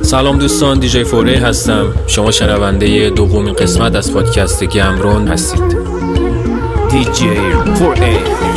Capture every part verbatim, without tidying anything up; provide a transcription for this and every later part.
سلام دوستان، دیجی فوری هستم. شما شنونده دومین قسمت از پادکست گمرون هستید. دیجی فوری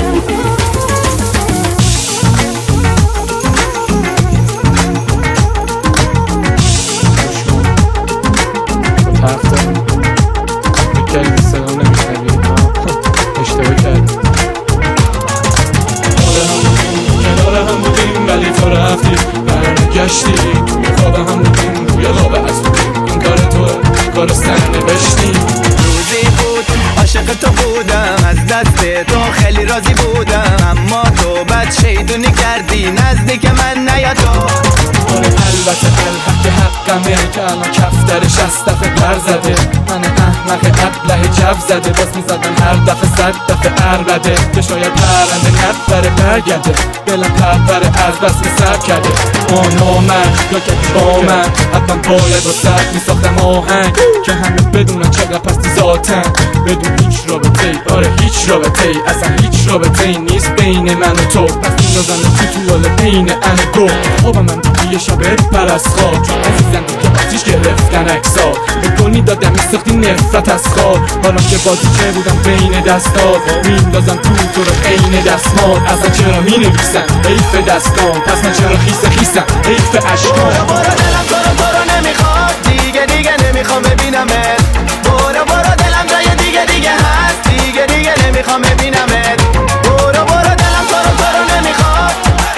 گشتی توی خواب هم بودیم، روی خواب از بودیم، این کار توه، کار سنه بشتی. روزی بود عاشق تو بودم، از دست تو خیلی راضی بودم، اما تو بد شیطونی کردی نزدیک من نیا تو. آره البته الحق حقمه که الان کفترش از دفعه پر زده، من احمق ابله جف زده، باز میزدن هر دفعه صد دفعه عربده که شاید پرنده نفره برگرده، دلم پرپره از بس که سر کرده. آنا من یا که با من حتما باید و سر میساختم آهنگ که همه بدونن چقدر پستی ذاتن، بدون هیچ رابطه ای، آره هیچ رابطه ای، اصلا هیچ رابطه ای نیست بین من و تو. پس میندازن تو توال بین ان و دو، خوابم من دیگه شبه پر از خواب، چون عزیزم دیگه آتیش گرفتن اکسا، بکنی دادم میساختی نفرت از خواب. حالا که بازی که بودم بین دستات، میندازم تو تو رو عین دستمال، اصلا چرا مینویسم حیف دستام، پس من چرا خیسه خیسم حیف اشکام. برو برو دلم تو رو تو رو نمیخواد، دیگه دیگه نمیخوام ببینمت. برو برو دلم جای دیگه دیگه هست، دیگه دیگه نمیخوام ببینمت. برو برو دلم تو رو تو رو نمیخواد،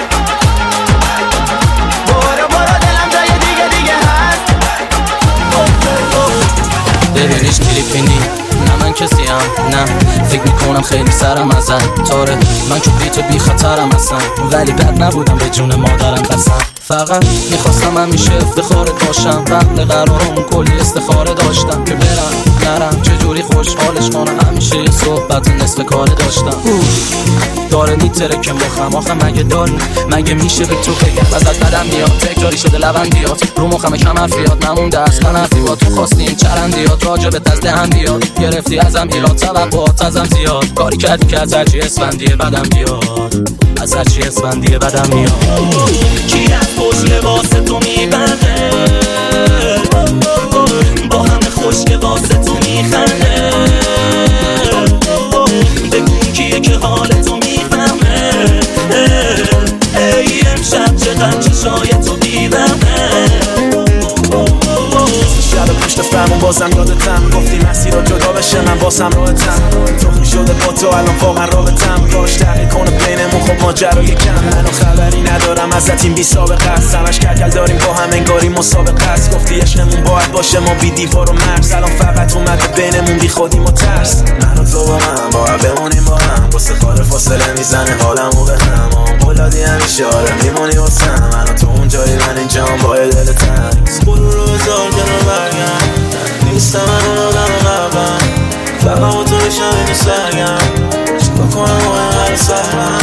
برو برو دلم جای دیگه دیگه هست. ببینیش کلیپینی نه من کسی هم نه، فکر میکنم خیلی سرم ازن تاره، من که بی تو بی خطرم هستم، ولی بد نبودم به جون مادرم قسم. فقط میخواستم همیشه افتخارت باشم، قبل قرارم کلی استخاره داشتم که برم نرم چجوری خوشحالش کنم، همیشه یه صحبت نصف کاره داشتم. داره میتره که مخم آخه مگه داری، مگه میشه به تو بگم ازت بدم بیاد، تکراری شده لبندیات رو مخم کم حرفیات، نمونده اصلا حرفیات، تو خواستی این چرندیات راجبت از دهن بیاد، گرفتی ازم ایراد توقعات ازم زیاد، کاری کردی که از هرچی اسفندیه بدم بیاد، از هرچی اسفندیه بدم میاد. کی از خوش لباس تو میبنده، با همه خوش لباس تو میخنده، بگو کیه که حال تو میفهمه، ای امشب چقدر چشای تو بیبهمه. شب پشت فرمون بازم یادتم، گفتی مسیر رو جدا بشه من بازم راحتم، تخمی شده با تو الان واقعا رابطم، کاش تغییر کنه بینمون خب ماجرای کم، منو خبری ندارم ازت این بی سابقه است، همش کلکل داریم با هم انگاری مسابقه است، گفتی عشقمون باید باشه ما بی دیوار و مرز، الان فقط اومده بینمون بی خودیم و ترس، من و تو با هم باید بمونیم با هم، واسه خاله فاصله میزنه حالمو به هم، آمبولادی همیشه آره میمونی واسم، من و تو اون جایی من اینجام با دل تنگ، برو رو بزار کنو برگم، نیستم من اون آدم قبلم، فقط با تو بشم اینو سرگم، چیکار کنم و اینقدر سرم.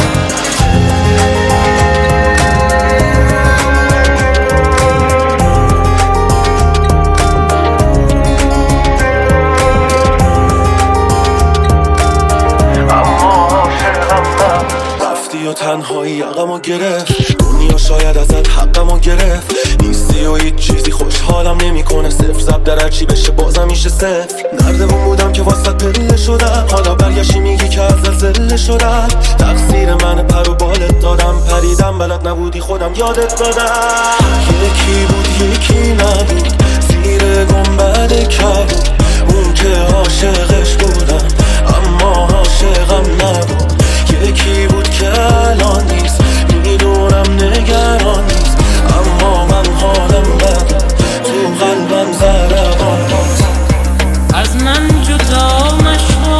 و تنهایی یقمو گرفت، دنیا شاید ازت حقمو گرفت، نیستی و هیچ چیزی خوشحالم نمیکنه، صفر زب در هرچی بشه بازم میشه صفر، نردمون بودم که واسط پله شدم، حالا برگشتی میگی که ازت زله شدم، تقصیر من پر و بالت دادم، پریدم بلد نبودی خودم یادت دادم، یکی بود یکی نبود زیر گنبد کبود، اون که عاشقش بودم اما عاشقم نبود، یکی بود که الان نیست میدونم نگران نیست، اما من حالم بده تو قلبم ضربان از من جدا مشو،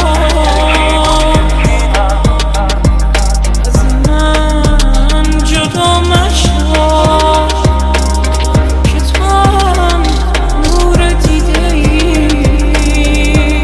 از من جدا مشو که تو هم نور دیده ای،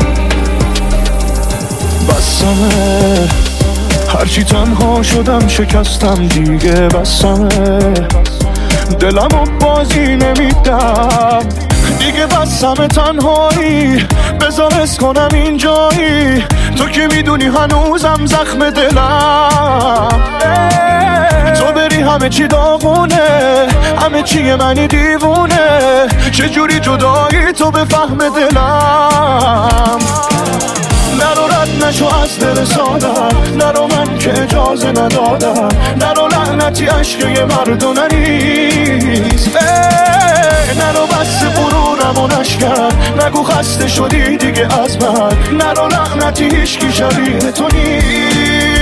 بسمه هرچی تنها شدم شکستم دیگه، بسمه دلمو بازی نمیدم دیگه، بسمه تنهایی بذار حس کنم اینجایی، تو که میدونی هنوزم زخم دلم، تو بری ولی همه چی داغونه، همه چی منی دیوونه. چجوری جدایی تو به فهم دلم؟ نرو رد نشو از دل سادم، نرو من که اجازه ندادم، نرو لعنتی عشق یه مردونه نیست. نرو بس غرورم و نشکن، نگو خسته شدی دیگه از من، نرو لعنتی هیچکی شبیه تو نیست.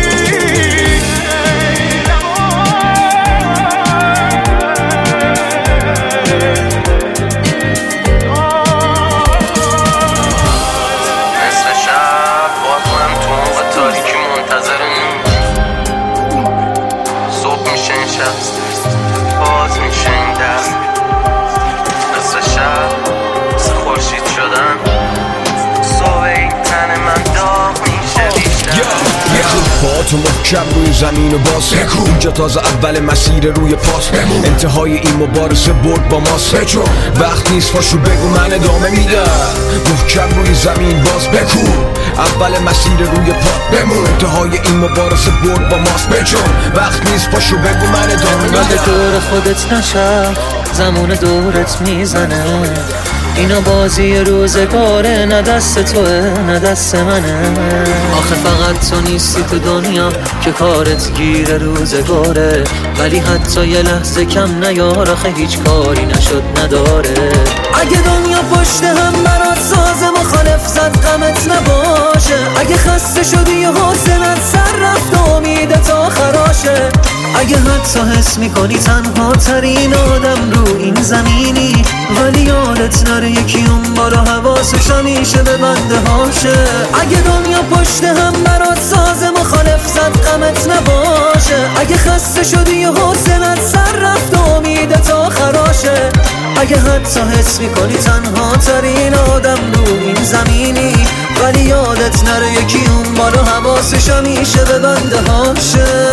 باز میشه این در مثل شب مثل خورشید شدن صبح این تن من داغ میشه بیشتر. با تو محکم روی زمین و باز اینجا تازه اول مسیر روی پاس، انتهای این مبارزه برد با ماست. وقت نیست پاشو بگو من ادامه میدم، محکم روی زمین باز بکو، اول مسیر روی پا بمون، انتهای این مبارزه برد با ماست. بجون وقت نیست پاشو بگو من ادامه میدم. دور خودت نشم زمان دورت میزنه، اینا بازی روزگاره، نه دست توه نه دست منه. آخه فقط تو نیستی تو دنیا که کارت گیر روزگاره، ولی حتی یه لحظه کم نیار، آخه هیچ کاری نشد نداره. اگه دنیا پشت هم برات ساز مخالف زد غمت نباشه، اگه خسته شدی و حوصلت سر رفت و امیدت تا خراشه، اگه حتی حس میکنی تنها ترین آدم رو این زمینی، ولی یادت نره یکی اون بالا حواسش همیشه به بنده هاشه. اگه دنیا پشت هم برات ساز مخالف زد غمت نباشه، اگه خسته شدی و حوصلت سر رفت و امیدت تا خراشه، اگه حتی حس میکنی تنها ترین آدم رو این زمینی، ولی یادت نره یکی اون بالا حواسش همیشه به بنده هاشه.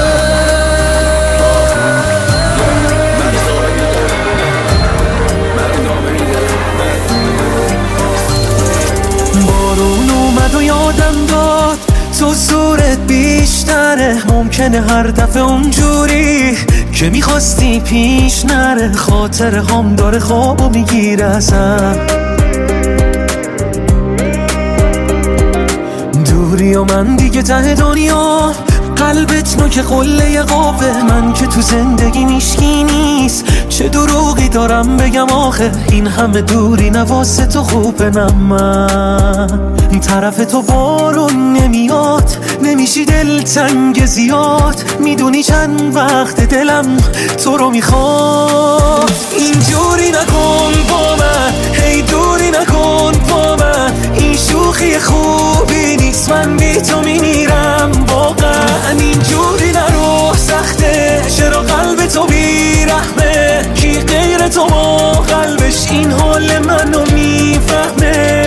بارون اومد و یادم داد تو زورت بیشتره، ممکنه هر دفعه اونجوری که میخواستی پیش نره، خاطر هم داره خوابو میگیره ازم، دوری و من دیگه ته دنیا، قلبت نوک قله قافه، من که تو زندگی میشکی نیست، چه دروغی دارم بگم آخه، این همه دوری نواسه تو خوبه. نه من طرف تو بارون نمیاد، نمیشی دلتنگ زیاد، میدونی چند وقت دلم تو رو میخواد. اینجوری نکن با من، هی دوری نکن با من، این شوخی خوبی نیست، من بی تو میمیرم واقعا. اینجوری نرو سخته، چرا قلب تو بیرحمه، کی غیر تو با قلبش این حال منو میفهمه.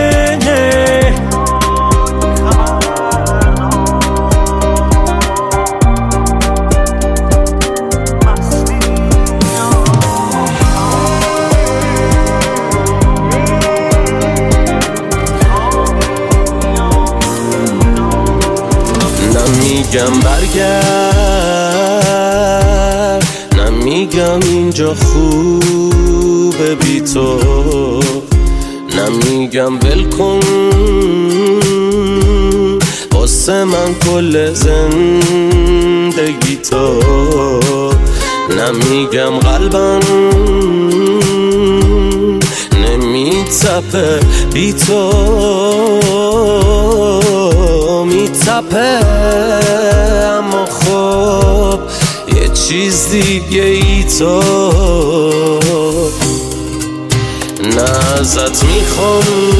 نمیگم برگرد، نمیگم اینجا خوبه بی تو، نمیگم ول کن واسه من کل زندگی تو، نمیگم قلبم نمیتپه بی تو، میتپه اما خب یه چیز دیگه ای تو. نه ازت میخوام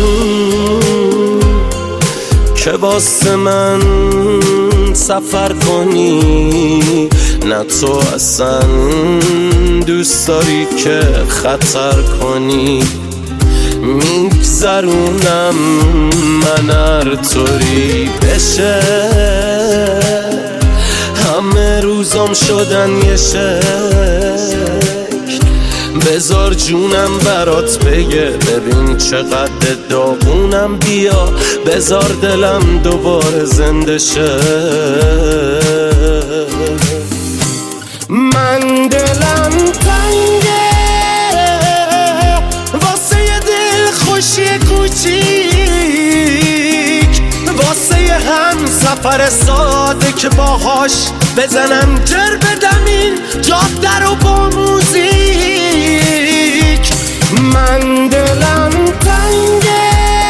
که واسه من سفر کنی، نه تو اصلا دوست داری که خطر کنی، میگذرونم من هر طوری بشه، همه روزام شدن یه شکل، بذار جونم برات بگه ببین چقدر داغونم، بیا بذار دلم دوباره زنده شه. من دلم تنگه واسه یه دل خوشی کوچیک، واسه یه هم سفر ساده که باهاش بزنم جر بدم این جاده رو با موزیک. من دلم تنگه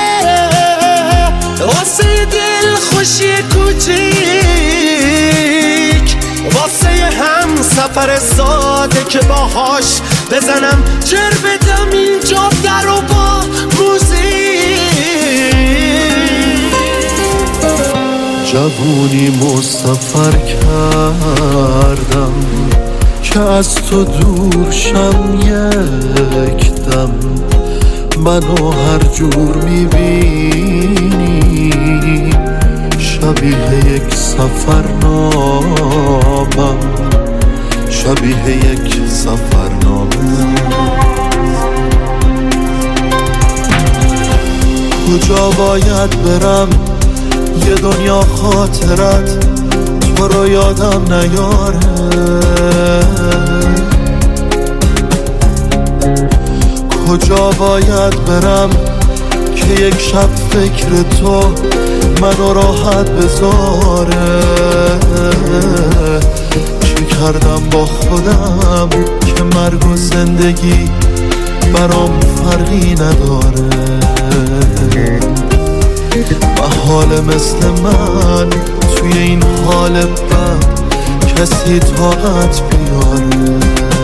واسه یه دل خوشی کوچیک، واسه یه هم سفر ساده که باهاش بزنم جر بدم این جاده رو با موزیک. جوونی مسافر کردم که از تو دور شم یک دم، منو هر جور میبینی شبیه یک سفرنامم، شبیه یک سفرنامه. کجا باید برم یه دنیا خاطرت تو رو یادم نیاره، کجا باید برم که یک شب فکر تو منو راحت بذاره. چی کردم با خودم که مرگ و زندگی برام فرقی نداره، و حال مثل من توی این حال بد کسی طاقت بیاره.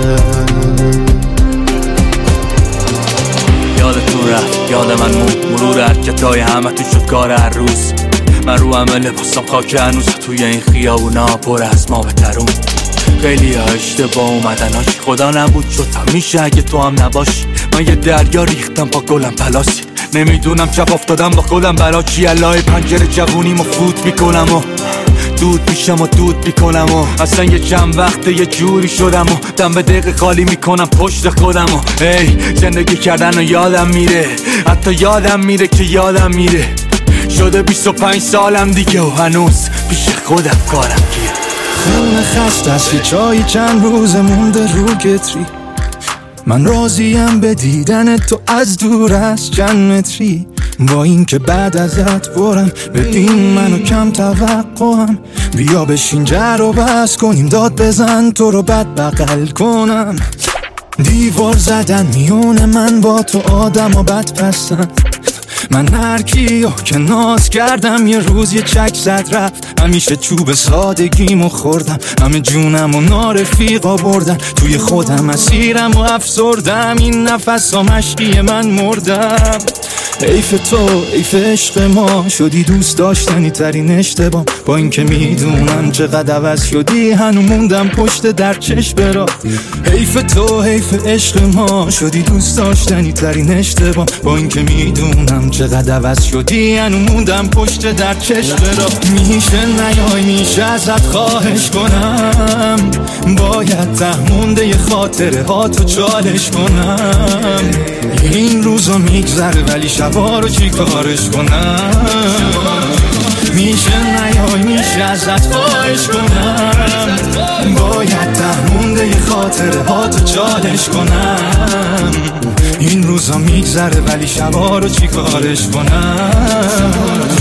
یادتون رفت یاد من مون مرور حرکتای همه تو شد کار هر روز، من رو همه لباسم خاک هنوز توی این خیابونا پر از ما بترون. خیلی ها اشتباه اومدن هاش خدا نبود شد میشه اگه تو هم نباشی. من یه دریا ریختم با گلم پلاسی، نمیدونم چپ افتادم با خودم برا چی. الهی پنجره جوونیمو فوت میکنم و دود میشم و دود میکنم و اصلا یه چند وقته یه جوری شدم و دم به دقیقه خالی میکنم پشت خودم و ای زندگی کردن و یادم میره، حتی یادم میره که یادم میره. شده بیست و پنج سالم دیگه و هنوز پیش خودم کارم گیره. خون خست از یه چای چند روز مونده رو گتری، من راضیم به دیدن تو از دور از چند متری. با این که بعد ازت برم ببین منو کم توقعم، بیا بشین جر و بس کنیم داد بزن تو رو بد بغل کنم. دیوار زدن میونه من با تو آدم و بد پسن، من هر کیو که ناز کردم یه روز یه چک زد رفت. همیشه چوب سادگیمو خوردم، همه جونم و نارفیقا بردن، توی خودم اسیرم و افسردم، این نفس ها مشکی من مردم. حیف تو حیف عشق ما شدی دوست داشتنی ترین اشتباه، با این که میدونم چقدر عوض شدی هنو موندم پشت در چشم را. حیف تو حیف عشق ما شدی دوست داشتنی ترین اشتباه، با این که میدونم چقدر عوض شدی هنو موندم پشت در چشم را. میشه نیای میشه ازت خواهش کنم، باید تهمونده ی خاطره ها تو چالش کنم. این روزا میگذره ولی شبا رو چی کارش کنم. میشه نیای میشه ازت خواهش کنم، باید تهمونده ی خاطره ها تو چالش کنم. این روزا میگذره ولی شبا رو چی کارش کنم.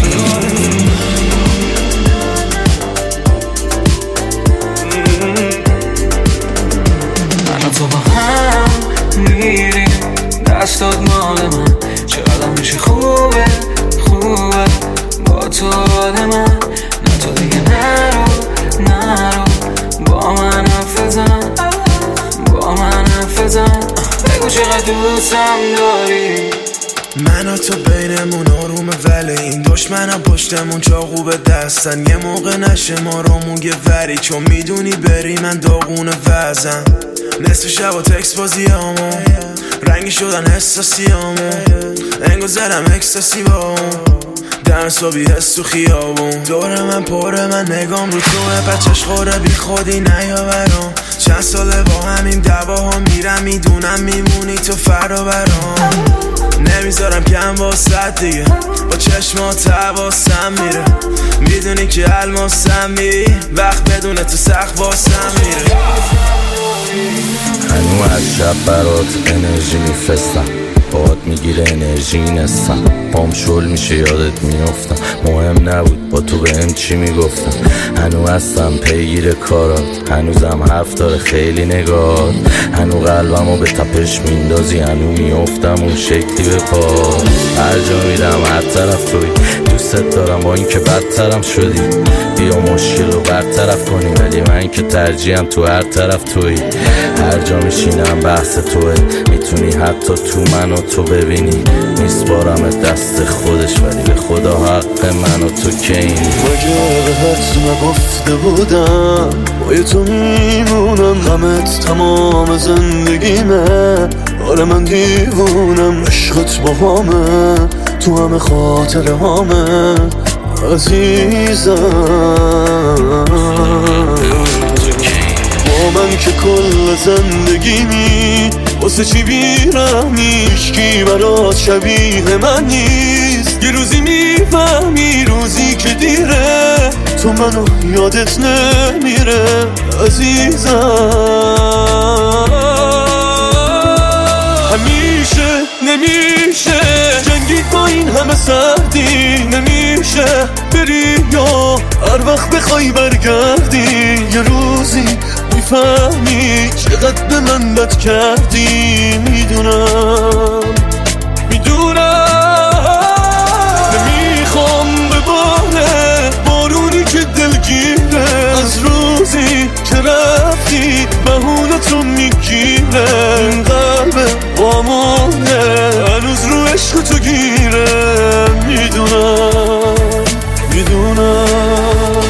من تو با هم میریم دستات مال من، چقدر میشه خوبه خوبه با تو آده من. نه تو دیگه نرو نرو با من حرف بزن، با من حرف بزن، بگو چقدر دوستم داری. من و تو بینمون آرومه ولی این دشمن ها پشتمون چاقو به دستن. یه موقع نشه ما رامون یه وری، چون میدونی بری من داغون وزن. نصف شب و تکس بازی همون رنگی شدن حساسی همون، انگو زدم اکستاسی با اون دم صبحی حس تو خیابون. دور من پره من نگام رو توه، بچهش خوره بی خودی نیا برام. چند ساله با همین دعواها میرم میدونم میمونی تو فردا برام. نمیذارم کم واسط دیگه، با چشمات حواسم میره، میدونی که الماسم میری، وقت بدون تو سخت واسم میره. هنو از شب برات انرژی میفرستم، باد میگیره انرژی نستم، پام شل میشه یادت میافتم، مهم نبود با تو بهم چی میگفتم، هنو هستم پیگیر کارات، هنوزم حرف داره خیلی نگات، هنو قلبمو به تپش میندازی، هنو میافتم اون شکلی به پا، هر جا میرم هر طرف توی، دوست دارم با این که بدترم شدی، بیا مشکل رو برطرف کنی، ولی من که ترجیحم تو هر طرف توی، هر جا میشینم بحث توه، میتونی حتی تو منو تو ببینی، میسپارم دست خودش، ولی به خدا حق من و تو که اینی. مگه بهت نگفته بودم با تو میمونم، غمت تمام زندگیمه، حالا من دیوونم، عشقت با همه تو همه خاطر همه عزیزم، با من که کل زندگیمی واسه چی بیرمی، هیچکی برات شبیه من نیست، یه روزی میفهمی روزی که دیره، تو منو یادت نمیره عزیزم، همیشه نمیشه جنگی با این همه سردی، نمیشه بری یا هر وقت بخوای برگردی، یه روزی میفهمی چقدر به من بد کردی، میدونم میدونم نمیخوام بباره بارونی که دلگیره، از روزی که رفتی بهونتو میگیره، این قلب بامونه هنوز رو عشق تو گیره، میدونم میدونم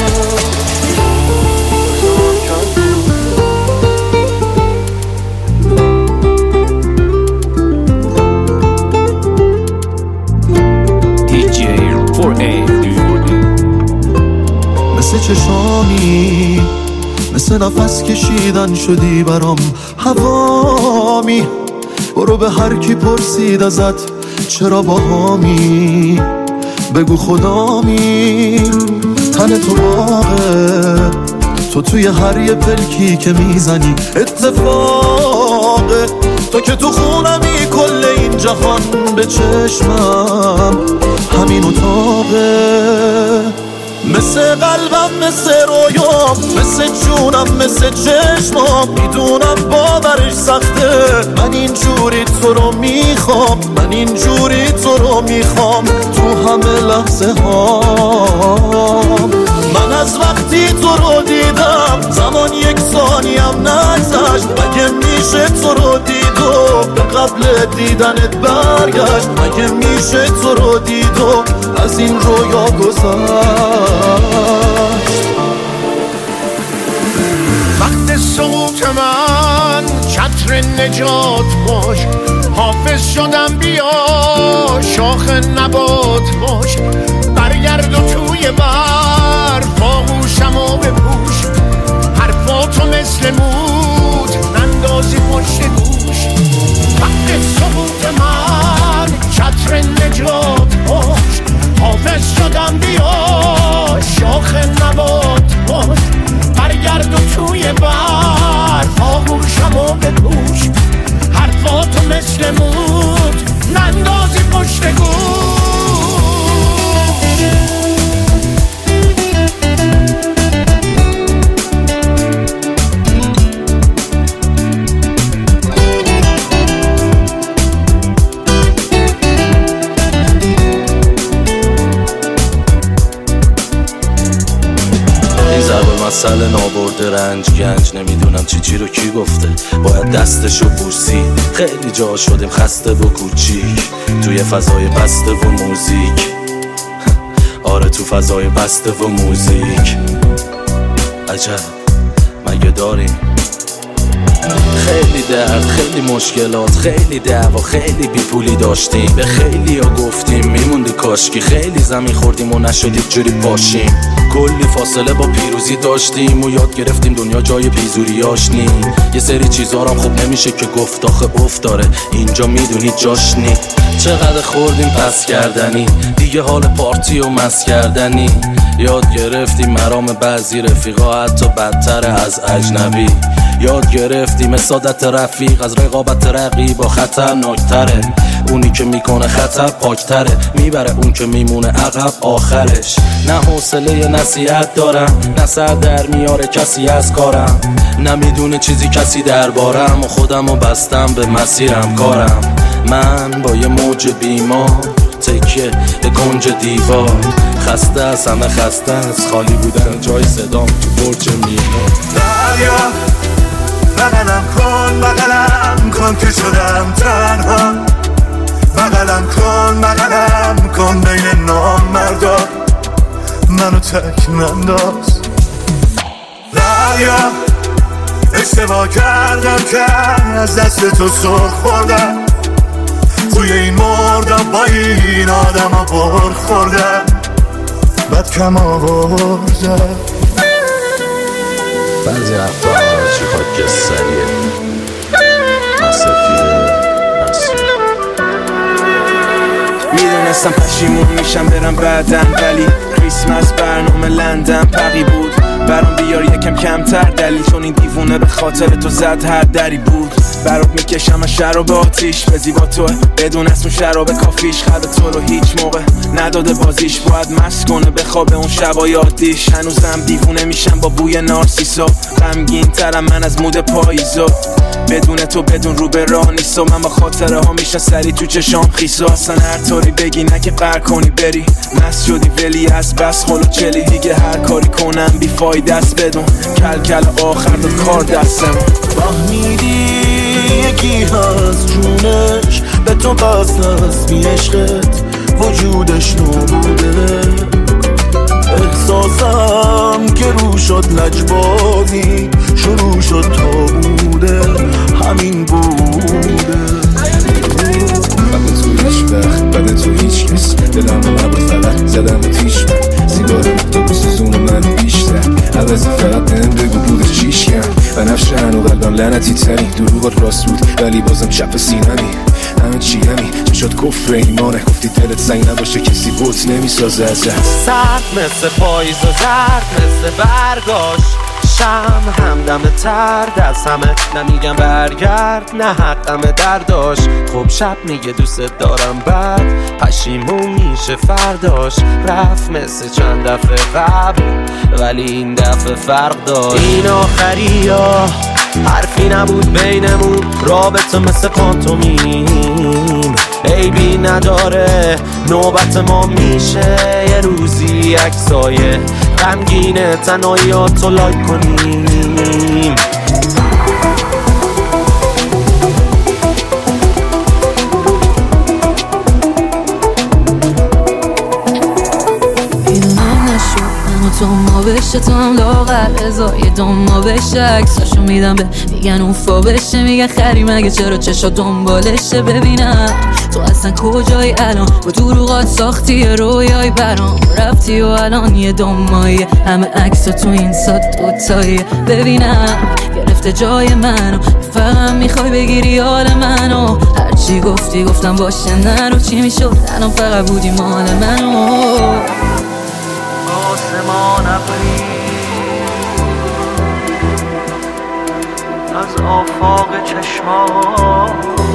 مثل چشامی، مثل نفس کشیدن شدی برام هوامی، برو به هر کی پرسید ازت چرا با هامی، بگو خدامی، تن تو باغه، تو توی هر یه پلکی که میزنی اتفاقه، تو که تو خونمی کل این جهان به چشمم همین اتاقه، مثل قلبم مثل رویام مثل جونم مثل چشمام، میدونم باورش سخته، من اینجوری تو رو میخوام، من اینجوری تو رو میخوام تو همه لحظه هام، من از وقتی تو رو دیدم زمان یک ثانیم نگذشت، مگه میشه تو رو دید و به قبل دیدنت برگشت، مگه میشه تو رو دید و از این رویا گذشت، وقت سقوط من چتر نجات باش، حافظ شدم بیا شاخ نبات باش، برگرد و توی برف آغوشم و بپوش، حرفاتو مثل مود نندازی پشت گوش، وقت سقوط من چتر نجات باش، حافظ شدم بیا شاخ نبات باش، برگرد و توی برف آغوشم و بپوش، حرفاتو مثل مود نندازی پشت گوش. مسئله نابرده رنج گنج، نمیدونم چی چی رو کی گفته، باید دستشو بوسی، خیلی جا شدیم خسته و کوچیک، توی فضای بسته و موزیک، آره تو فضای بسته و موزیک، عجب مگه داریم خیلی درد، خیلی مشکلات، خیلی دعوا، خیلی بیپولی داشتیم، به خیلی ها گفتیم میموندی کاشکی، خیلی زمین خوردیم و نشدید جوری باشیم، کلی فاصله با پیروزی داشتیم و یاد گرفتیم دنیا جای پیزوریاش نی، یه سری چیزا هم خوب نمیشه که گفت آخه افت داره اینجا میدونی جاش نی، چقدر خوردیم پس کردنی، دیگه حال پارتی و مس کردنی، یاد گرفتی مرام بعضی رفیقا حتی بدتر از اجنبی. یاد گرفتی مسادت رفیق از رقابت رقیب خطرناکتره. اونی که میکنه خطر پاکتره، میبره اون که میمونه عقب آخرش. نه حوصله نصیحت دارم، نه سر در میاره کسی از کارم، نمیدونه چیزی کسی دربارم و خودمو بستم به مسیرم کارم. من با یه موج بیمار تکیه به کنج دیوار، خسته از همه خسته از خالی بودن جای صدام تو برج مینا. دریا بغلم کن بغلم کن که شدم تنها، بغلم کن بغلم کن بین نامردا، منو تک ننداز. دریا اشتباه کردم که از دست تو سرخ خوردم، توی این مردم با این آدم ها بر خوردم، بد کم آوردم. بعضی وقتا چی خاکستریه نصفیه نصفیه. میدونستم پشیمون میشم برم بعدن، ولی کریسمس برنامه لندن پقی بود برام بیار یکم کمتر دلیل، چون این دیوونه به خاطر تو زد هر دری بود. برات میکشم از شراب آتیش به زیبا توه، بدون اسم شراب کافیش خلق تو رو هیچ موقع نداده بازیش، باید مست کنه به خواب اون شبای عادیش. هنوزم دیوونه میشم با بوی نارسیسا، غمگین ترم من از مود پاییزا، بدون تو بدون رو به راه نیستا. من با خاطره ها میشه سری تو چشام خیسا، اصلا هر طوری بگی نه که قهر کنی بری، مست شدی ولی از بس خلو چلی دیگه، هر کاری کنم بی فایده است بدون کل کل آخر دو کار دستم. فهمیدی یکی هست جونش به تو بست هست بی عشقت وجودش نبوده، احساسم که رو شد لجبازی شروع شد تا بوده همین بوده. بعد تو هیچ وقت بعد تو هیچ کس دلم نبود فقط زدم و تیش من سیگارم تو بسوزون من بیشتر عوضی فقط بهم بگو بودش چیش کن و نفش هنو قلبم لعنتی تری دروغات راست بود ولی بازم چپ سینمی همه چی همی چشات کفر ایمانه گفتی دلت سنگ نباشه کسی بوت نمیسازه ازت. سرد مثل پاییز و زرد مثل برگاش، شم همدم تر دست همه نمیگم برگرد نه حقمه درداش. خب شب میگه دوست دارم بعد پشیمون میشه فرداش، رفت مثل چند دفعه قبل ولی این دفعه فرق داشت. این آخری ها حرفی نبود بینمون، رابطه مثل پانتومیم عیبی نداره، نوبت ما میشه یه روزی عکسای غمگینه تنهاییاتو لایک کنیم. تو ما بشه تو هم لاغر ازای دوما بشه عکساشو میدم به میگن اوفا بشه، میگن خری مگه چرا چشا دنبالشه. ببینم تو اصلا کجایی الان با دروغات ساختی رویای برام رفتی و الان یه دومایی همه عکسا تو این سات دوتایی. ببینم گرفته جای منو فقط میخوای بگیری حال منو، هرچی گفتی گفتم باشه نرو چی میشد الان فقط بودی مال منو. آسمان ابری از آفاق چشمان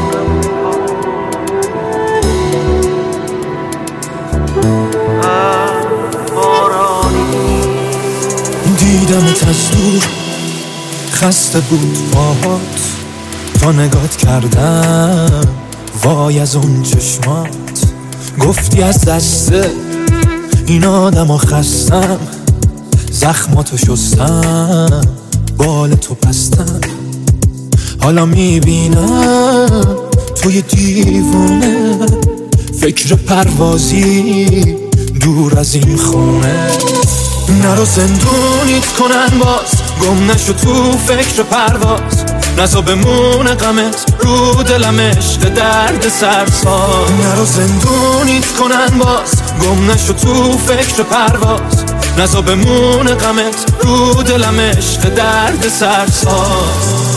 دیدمت از دور خسته بود پاهات تا نگات کردم وای از اون چشمات، گفتی از دسته این آدم و خستم زخماتو شستم بال تو بستم، حالا میبینم توی دیوونه فکر پروازی دور از این خونه. نرو زندونیت کنن باز گم نشو تو فکر پرواز، نزا بمونه غمت رو دلم عشق درد سرساز. نرو زندونیت کنن باز گم نشو تو فکر پرواز، نزا بمونه غمت رو دلم عشق درد سرساز.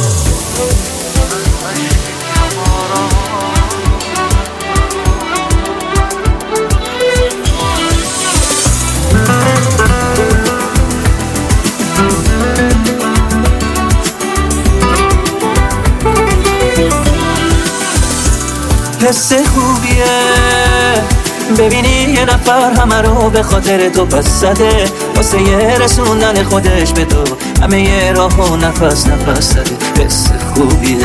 حس خوبیه ببینی یه نفر همه رو به خاطر تو پس زده واسه یه رسوندن خودش به تو همه یه راه و نفس نفس زده حس خوبیه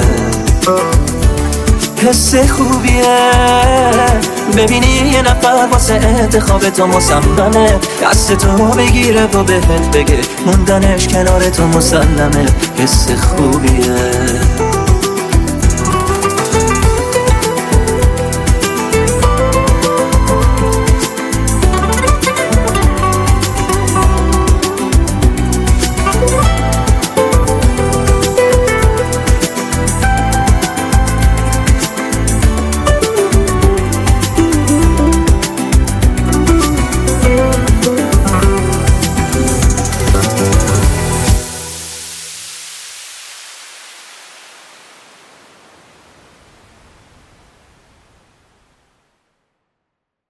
حس خوبیه ببینی یه نفر واسه انتخاب تو مصممه دست تو بگیره و بهت بگه موندنش کنار تو مسلمه حس خوبیه